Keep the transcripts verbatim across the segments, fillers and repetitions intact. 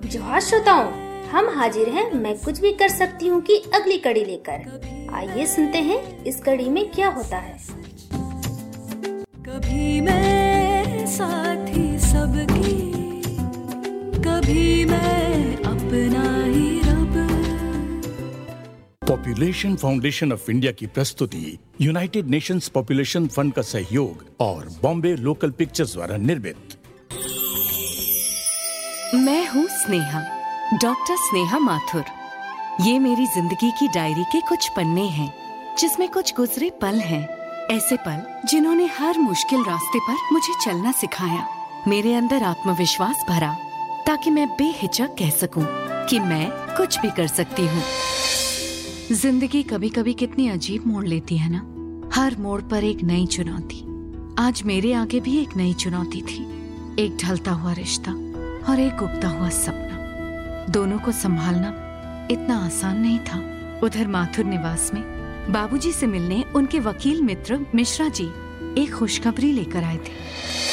जोहार श्रोताओं, हम हाजिर हैं मैं कुछ भी कर सकती हूँ कि अगली कड़ी लेकर। आइए सुनते हैं इस कड़ी में क्या होता है। कभी मैं साथी सबकी, कभी मैं अपना ही रब। पॉपुलेशन फाउंडेशन ऑफ इंडिया की प्रस्तुति यूनाइटेड नेशंस पॉपुलेशन फंड का सहयोग और बॉम्बे लोकल पिक्चर्स द्वारा निर्मित। मैं हूँ स्नेहा, डॉक्टर स्नेहा माथुर। ये मेरी जिंदगी की डायरी के कुछ पन्ने हैं, जिसमें कुछ गुजरे पल हैं। ऐसे पल जिन्होंने हर मुश्किल रास्ते पर मुझे चलना सिखाया, मेरे अंदर आत्मविश्वास भरा, ताकि मैं बेहिचक कह सकूं कि मैं कुछ भी कर सकती हूँ। जिंदगी कभी कभी कितनी अजीब मोड़ लेती है ना। हर मोड़ पर एक नई चुनौती। आज मेरे आगे भी एक नई चुनौती थी। एक ढलता हुआ रिश्ता और एक उगता हुआ सपना। दोनों को संभालना इतना आसान नहीं था। उधर माथुर निवास में बाबूजी से मिलने उनके वकील मित्र मिश्रा जी एक खुशखबरी लेकर आए थे।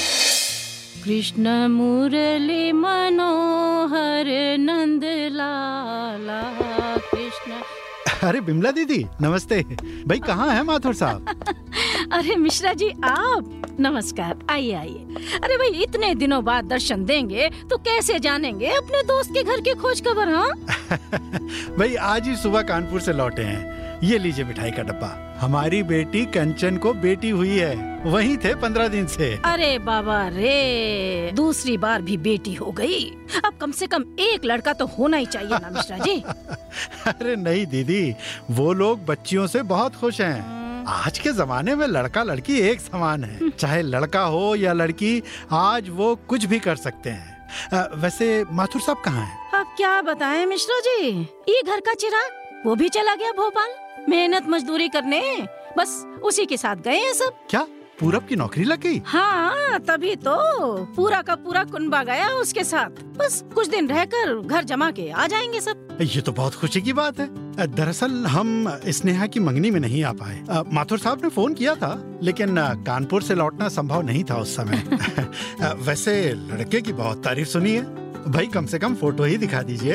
कृष्ण मुरली मनोहर नंद लाला कृष्ण। अरे बिमला दीदी नमस्ते। भाई कहाँ है माथुर साहब? अरे मिश्रा जी आप, नमस्कार, आइए आइए। अरे भाई इतने दिनों बाद दर्शन देंगे तो कैसे जानेंगे अपने दोस्त के घर की खोज खबर। हाँ भाई आज ही सुबह कानपुर से लौटे हैं। ये लीजिए मिठाई का डब्बा। हमारी बेटी कंचन को बेटी हुई है, वहीं थे पंद्रह दिन से। अरे बाबा रे, दूसरी बार भी बेटी हो गई। अब कम से कम एक लड़का तो होना ही चाहिए ना मिश्रा जी। अरे नहीं दीदी, वो लोग बच्चियों से बहुत खुश हैं। आज के जमाने में लड़का लड़की एक समान है। चाहे लड़का हो या लड़की, आज वो कुछ भी कर सकते हैं। आ, वैसे माथुर साहब कहाँ हैं? अब क्या बताएं मिश्रा जी, ये घर का चिराग वो भी चला गया भोपाल मेहनत मजदूरी करने। बस उसी के साथ गए हैं सब। क्या पूरब की नौकरी लग गई? हाँ तभी तो पूरा का पूरा कुनबा गया उसके साथ। बस कुछ दिन रहकर घर जमा के आ जाएंगे सब। ये तो बहुत खुशी की बात है। दरअसल हम स्नेहा की मंगनी में नहीं आ पाए। माथुर साहब ने फोन किया था, लेकिन कानपुर से लौटना संभव नहीं था उस समय। वैसे लड़के की बहुत तारीफ सुनी है। भाई कम से कम फोटो ही दिखा दीजिए।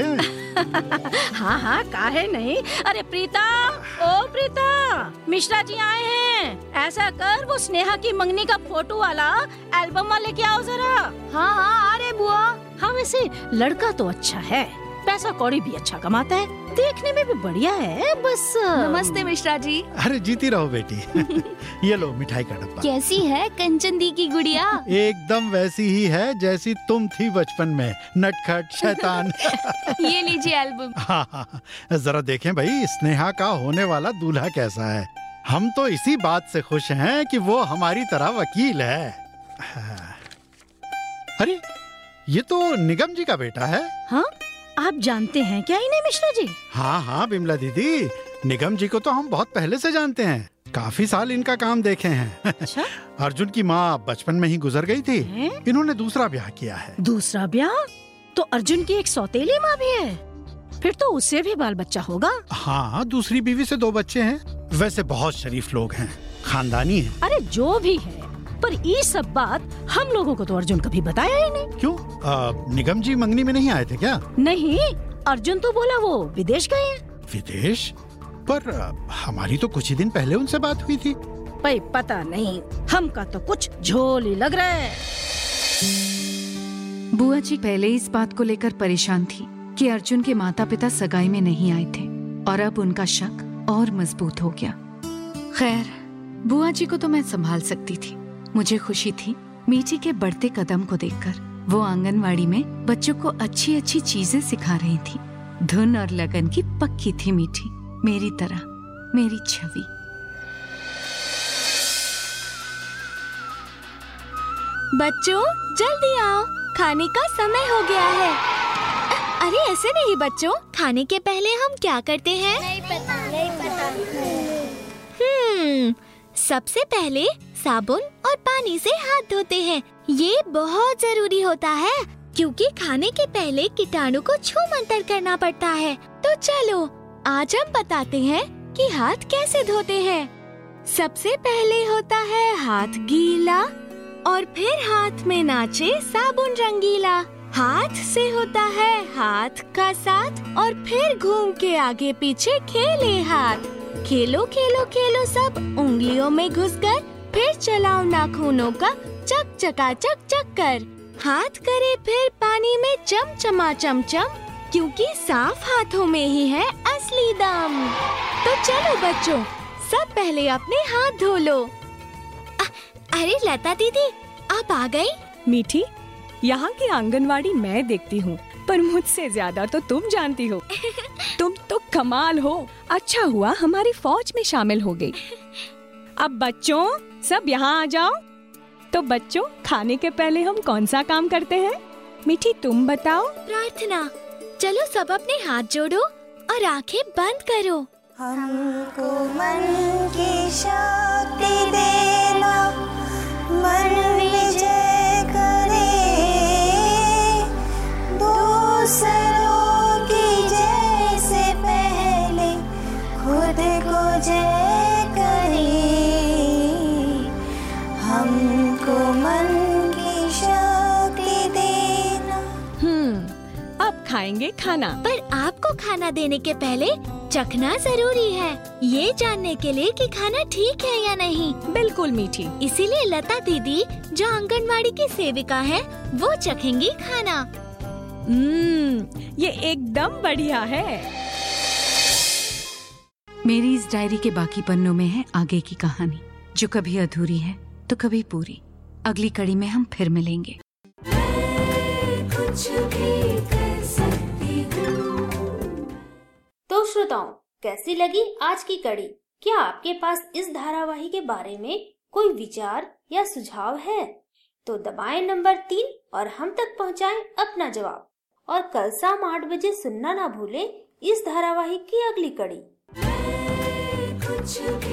हाँ हाँ काहे नहीं। अरे प्रीता, ओ प्रीता, मिश्रा जी आए हैं। ऐसा कर वो स्नेहा की मंगनी का फोटो वाला एल्बम वाले लेके आओ जरा। हाँ हाँ आ रहे बुआ। हाँ वैसे लड़का तो अच्छा है, पैसा कौड़ी भी अच्छा कमाता है, देखने में भी बढ़िया है। बस नमस्ते मिश्रा जी। अरे जीती रहो बेटी। ये लो मिठाई का डब्बा। कैसी है कंचन दी की गुड़िया? एकदम वैसी ही है जैसी तुम थी बचपन में, नटखट शैतान। ये लीजिए एल्बम। हाँ हाँ, जरा देखें भाई स्नेहा का होने वाला दूल्हा कैसा है। हम तो इसी बात से खुश हैं कि वो हमारी तरह वकील है। अरे ये तो निगम जी का बेटा है। हाँ आप जानते हैं क्या इन्हें मिश्रा जी? हाँ हाँ बिमला दीदी, निगम जी को तो हम बहुत पहले से जानते हैं। काफी साल इनका काम देखे हैं। अच्छा? अर्जुन की माँ बचपन में ही गुजर गई थी। है? इन्होंने दूसरा ब्याह किया है। दूसरा ब्याह? तो अर्जुन की एक सौतेली माँ भी है, फिर तो उससे भी बाल बच्चा होगा। हाँ दूसरी बीवी से दो बच्चे हैं। वैसे बहुत शरीफ लोग हैं, खानदानी हैं। अरे जो भी है, पर ये सब बात हम लोगों को तो अर्जुन कभी बताया ही नहीं। क्यों? आ, निगम जी मंगनी में नहीं आए थे क्या? नहीं, अर्जुन तो बोला वो विदेश गए हैं। विदेश? पर आ, हमारी तो कुछ ही दिन पहले उनसे बात हुई थी। भाई पता नहीं, हमका तो कुछ झोल ही लग रहा है। बुआ जी पहले इस बात को लेकर परेशान थी कि अर्जुन के माता पिता सगाई में नहीं आए थे, और अब उनका शक और मजबूत हो गया। खैर बुआ जी को तो मैं संभाल सकती थी। मुझे खुशी थी मीठी के बढ़ते कदम को देखकर। वो आंगनवाड़ी में बच्चों को अच्छी अच्छी चीजें सिखा रही थी। धुन और लगन की पक्की थी मीठी, मेरी तरह, मेरी छवि। बच्चों जल्दी आओ, खाने का समय हो गया है। अरे ऐसे नहीं बच्चों, खाने के पहले हम क्या करते हैं? नहीं पता, नहीं पता। हम्म, सबसे पहले साबुन और पानी से हाथ धोते हैं। ये बहुत जरूरी होता है, क्योंकि खाने के पहले कीटाणु को छू मंतर करना पड़ता है। तो चलो आज हम बताते हैं कि हाथ कैसे धोते हैं। सबसे पहले होता है हाथ गीला, और फिर हाथ में नाचे साबुन रंगीला। हाथ से होता है हाथ का साथ और फिर घूम के आगे पीछे खेले हाथ। खेलो खेलो खेलो सब उंगलियों में घुसकर, फिर चलाओ नाखूनों का चक चका चक चक कर। हाथ करे फिर पानी में चम चमा चम चम, क्योंकि साफ हाथों में ही है असली दम। तो चलो बच्चों, सब पहले अपने हाथ धो लो। अ- अरे लता दीदी, आप आ गई? मीठी, यहाँ की आंगनवाड़ी मैं देखती हूँ, पर मुझसे ज्यादा तो तुम जानती हो। तुम तो कमाल हो। अच्छा हुआ हमारी फौज में शामिल हो गई। अब बच्चों सब यहाँ आ जाओ। तो बच्चों, खाने के पहले हम कौन सा काम करते हैं? मीठी तुम बताओ। प्रार्थना। चलो सब अपने हाथ जोड़ो और आंखें बंद करो। हमको मन की शक्ति देना, मन विजय करे, दूसरों की जय से पहले खुद को जय करे। हमको मन की शक्ति देना। हम्म अब खाएंगे खाना। पर आपको खाना देने के पहले चखना जरूरी है, ये जानने के लिए कि खाना ठीक है या नहीं। बिल्कुल मीठी। इसीलिए लता दीदी, जो आंगनवाड़ी की सेविका है, वो चखेंगी खाना। हम्म ये एकदम बढ़िया है। मेरी इस डायरी के बाकी पन्नों में है आगे की कहानी, जो कभी अधूरी है तो कभी पूरी। अगली कड़ी में हम फिर मिलेंगे। कुछ भी कर सकती हूँ। तो श्रोताओं, कैसी लगी आज की कड़ी? क्या आपके पास इस धारावाहिक के बारे में कोई विचार या सुझाव है? तो दबाएं नंबर तीन और हम तक पहुंचाएं अपना जवाब। और कल शाम आठ बजे सुनना ना भूलें इस धारावाहिक की अगली कड़ी। कुछ